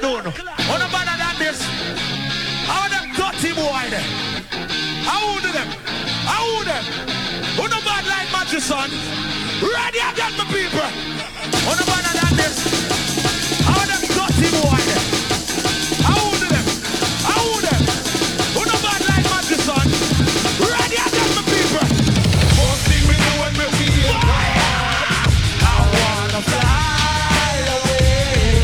done. On a better than this. How them dirty boy there? How do them? How them? On a bad like Manchester. Ready again, my people. On a better than this. How them dirty boy there? How do them? How them? On a bad like Manchester. Ready again, my people. First thing we do when we feel I wanna fly away.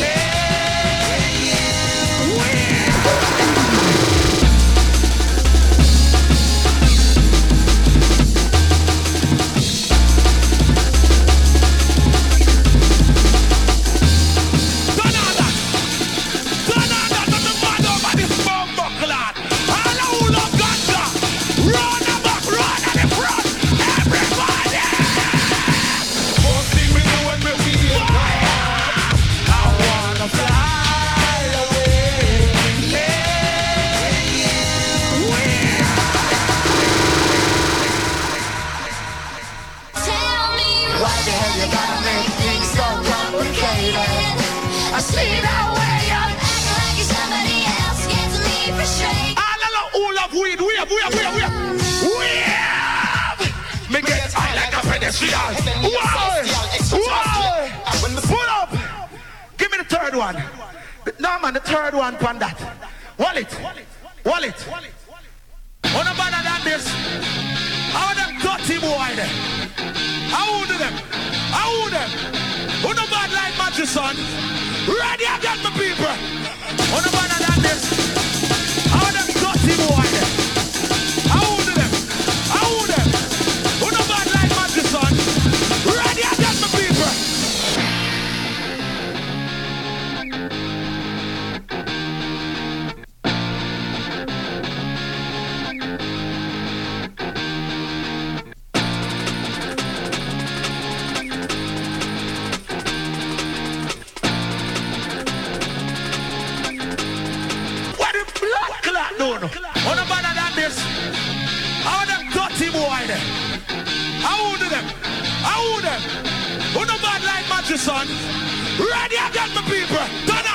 Pull up! Give me the third one. No man, the third one on that. Wallet. On a better than this. How them dirty boy there? How do them? How them? On a bad like Manchester. Ready again, my people. On a better than this. How them dirty boy there? How do them? How them? On a bad like Manchester. Ready again, my people. What the blood clot doing? On a better than this. How them dirty boy there? How do them? How them? On a bad like Manchester. Ready again, my people.